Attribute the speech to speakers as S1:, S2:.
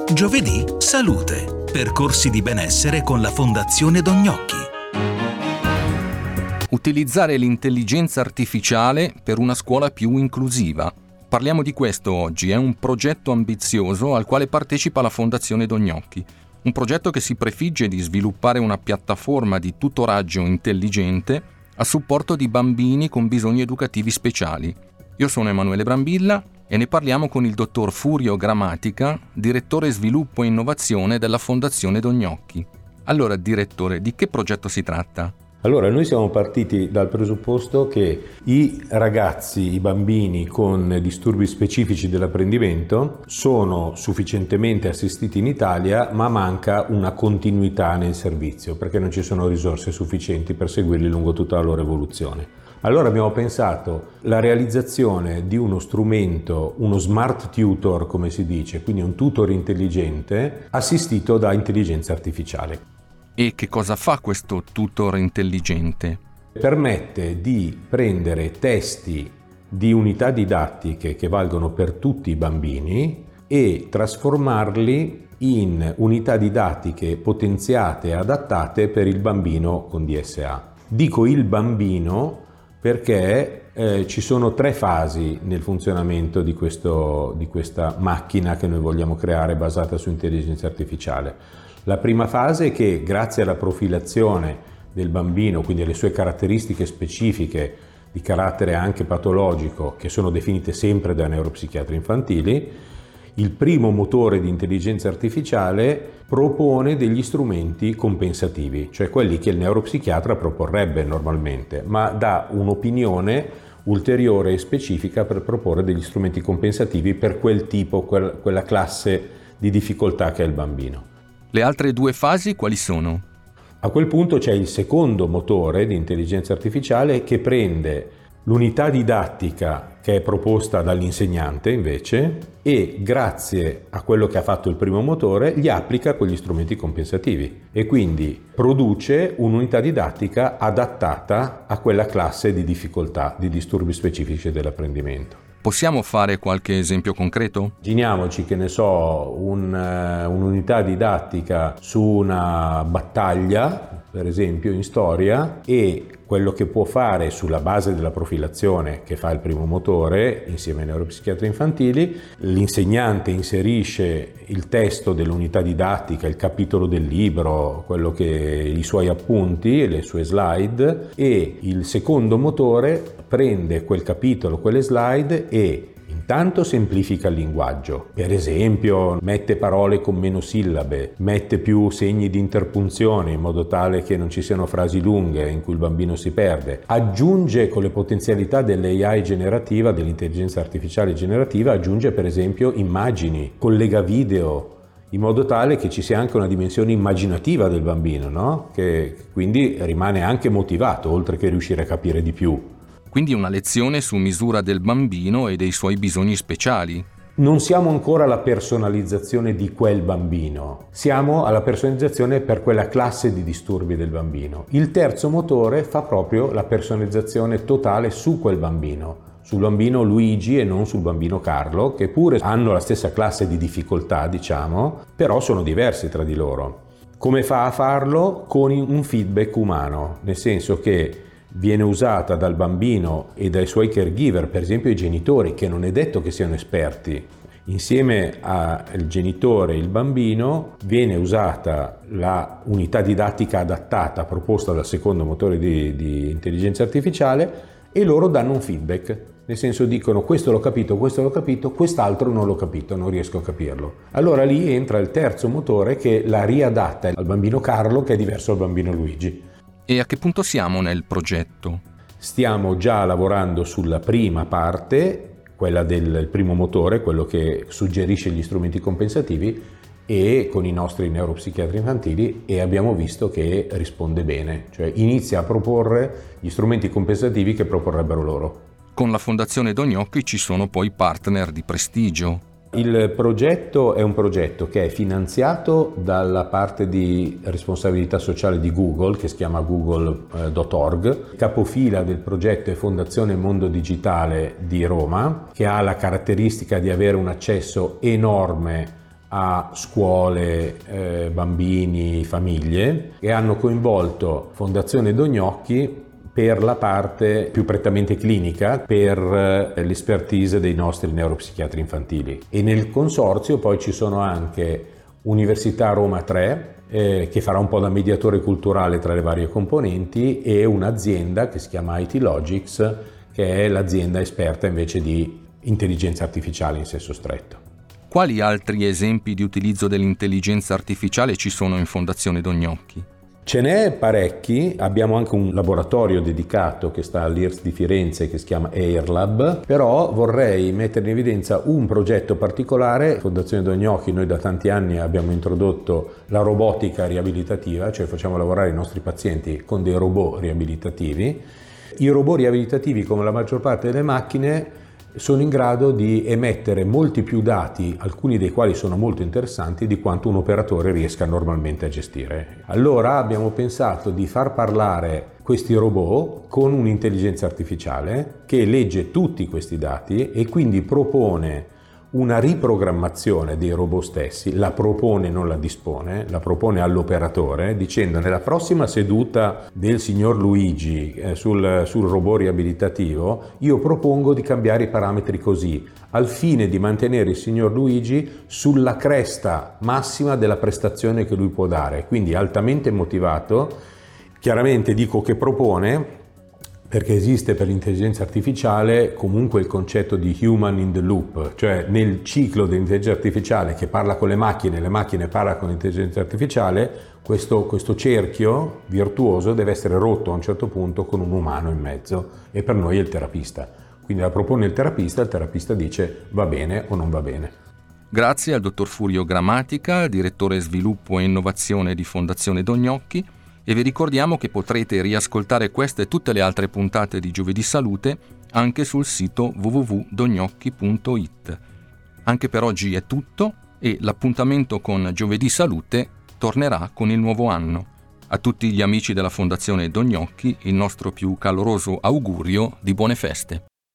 S1: Giovedì Salute. Percorsi di benessere con la Fondazione Don Gnocchi.
S2: Utilizzare l'intelligenza artificiale per una scuola più inclusiva. Parliamo di questo oggi. È un progetto ambizioso al quale partecipa la Fondazione Don Gnocchi. Un progetto che si prefigge di sviluppare una piattaforma di tutoraggio intelligente a supporto di bambini con bisogni educativi speciali. Io sono Emanuele Brambilla e ne parliamo con il dottor Furio Grammatica, direttore sviluppo e innovazione della Fondazione Don Gnocchi. Allora, direttore, di che progetto si tratta?
S3: Allora, noi siamo partiti dal presupposto che i ragazzi, i bambini con disturbi specifici dell'apprendimento sono sufficientemente assistiti in Italia, ma manca una continuità nel servizio, perché non ci sono risorse sufficienti per seguirli lungo tutta la loro evoluzione. Allora abbiamo pensato la realizzazione di uno strumento, uno smart tutor come si dice, quindi un tutor intelligente assistito da intelligenza artificiale.
S2: E che cosa fa questo tutor intelligente?
S3: Permette di prendere testi di unità didattiche che valgono per tutti i bambini e trasformarli in unità didattiche potenziate e adattate per il bambino con DSA. Dico il bambino perché ci sono 3 fasi nel funzionamento di questa macchina che noi vogliamo creare basata su intelligenza artificiale. La prima fase è che grazie alla profilazione del bambino, quindi alle sue caratteristiche specifiche di carattere anche patologico, che sono definite sempre da neuropsichiatri infantili, il primo motore di intelligenza artificiale propone degli strumenti compensativi, cioè quelli che il neuropsichiatra proporrebbe normalmente, ma dà un'opinione ulteriore e specifica per proporre degli strumenti compensativi per quel tipo, quella classe di difficoltà che ha il bambino.
S2: Le altre 2 fasi quali sono?
S3: A quel punto c'è il secondo motore di intelligenza artificiale che prende l'unità didattica che è proposta dall'insegnante invece e grazie a quello che ha fatto il primo motore gli applica quegli strumenti compensativi e quindi produce un'unità didattica adattata a quella classe di difficoltà, di disturbi specifici dell'apprendimento.
S2: Possiamo fare qualche esempio concreto?
S3: Immaginiamoci che ne so, un'unità didattica su una battaglia, per esempio in storia, e quello che può fare sulla base della profilazione che fa il primo motore insieme ai neuropsichiatri infantili, l'insegnante inserisce il testo dell'unità didattica, il capitolo del libro, i suoi appunti, le sue slide, e il secondo motore prende quel capitolo, quelle slide e intanto semplifica il linguaggio, per esempio mette parole con meno sillabe, mette più segni di interpunzione in modo tale che non ci siano frasi lunghe in cui il bambino si perde, aggiunge con le potenzialità dell'AI generativa, dell'intelligenza artificiale generativa, aggiunge per esempio immagini, collega video, in modo tale che ci sia anche una dimensione immaginativa del bambino, no? Che quindi rimane anche motivato, oltre che riuscire a capire di più.
S2: Quindi una lezione su misura del bambino e dei suoi bisogni speciali.
S3: Non siamo ancora alla personalizzazione di quel bambino, siamo alla personalizzazione per quella classe di disturbi del bambino. Il terzo motore fa proprio la personalizzazione totale su quel bambino, sul bambino Luigi e non sul bambino Carlo, che pure hanno la stessa classe di difficoltà, diciamo, però sono diversi tra di loro. Come fa a farlo? Con un feedback umano, nel senso che viene usata dal bambino e dai suoi caregiver, per esempio i genitori, che non è detto che siano esperti. Insieme al genitore e il bambino viene usata la unità didattica adattata proposta dal secondo motore di intelligenza artificiale e loro danno un feedback, nel senso dicono questo l'ho capito, quest'altro non l'ho capito, non riesco a capirlo. Allora lì entra il terzo motore che la riadatta al bambino Carlo, che è diverso dal bambino Luigi.
S2: E a che punto siamo nel progetto?
S3: Stiamo già lavorando sulla prima parte, quella del primo motore, quello che suggerisce gli strumenti compensativi, e con i nostri neuropsichiatri infantili, e abbiamo visto che risponde bene, cioè inizia a proporre gli strumenti compensativi che proporrebbero loro.
S2: Con la Fondazione Don Gnocchi ci sono poi partner di prestigio.
S3: Il progetto è un progetto che è finanziato dalla parte di responsabilità sociale di Google, che si chiama google.org. Capofila del progetto è Fondazione Mondo Digitale di Roma, che ha la caratteristica di avere un accesso enorme a scuole, bambini, famiglie, e hanno coinvolto Fondazione Don Gnocchi per la parte più prettamente clinica, per l'expertise dei nostri neuropsichiatri infantili. E nel consorzio poi ci sono anche Università Roma 3, che farà un po' da mediatore culturale tra le varie componenti, e un'azienda che si chiama IT Logics, che è l'azienda esperta invece di intelligenza artificiale in senso stretto.
S2: Quali altri esempi di utilizzo dell'intelligenza artificiale ci sono in Fondazione Don Gnocchi?
S3: Ce n'è parecchi, abbiamo anche un laboratorio dedicato che sta all'IRSS di Firenze che si chiama AirLab, però vorrei mettere in evidenza un progetto particolare. Fondazione Don Gnocchi, noi da tanti anni abbiamo introdotto la robotica riabilitativa, cioè facciamo lavorare i nostri pazienti con dei robot riabilitativi. I robot riabilitativi, come la maggior parte delle macchine, sono in grado di emettere molti più dati, alcuni dei quali sono molto interessanti, di quanto un operatore riesca normalmente a gestire. Allora abbiamo pensato di far parlare questi robot con un'intelligenza artificiale che legge tutti questi dati e quindi propone una riprogrammazione dei robot stessi, la propone, non la dispone, la propone all'operatore dicendo: nella prossima seduta del signor Luigi sul robot riabilitativo io propongo di cambiare i parametri così, al fine di mantenere il signor Luigi sulla cresta massima della prestazione che lui può dare, quindi altamente motivato. Chiaramente dico che propone, perché esiste per l'intelligenza artificiale comunque il concetto di human in the loop, cioè nel ciclo dell'intelligenza artificiale che parla con le macchine parlano con l'intelligenza artificiale, questo cerchio virtuoso deve essere rotto a un certo punto con un umano in mezzo, e per noi è il terapista. Quindi la propone il terapista dice va bene o non va bene.
S2: Grazie al dottor Furio Grammatica, direttore sviluppo e innovazione di Fondazione Don Gnocchi, e vi ricordiamo che potrete riascoltare queste e tutte le altre puntate di Giovedì Salute anche sul sito www.dongnocchi.it. Anche per oggi è tutto e l'appuntamento con Giovedì Salute tornerà con il nuovo anno. A tutti gli amici della Fondazione Don Gnocchi il nostro più caloroso augurio di buone feste.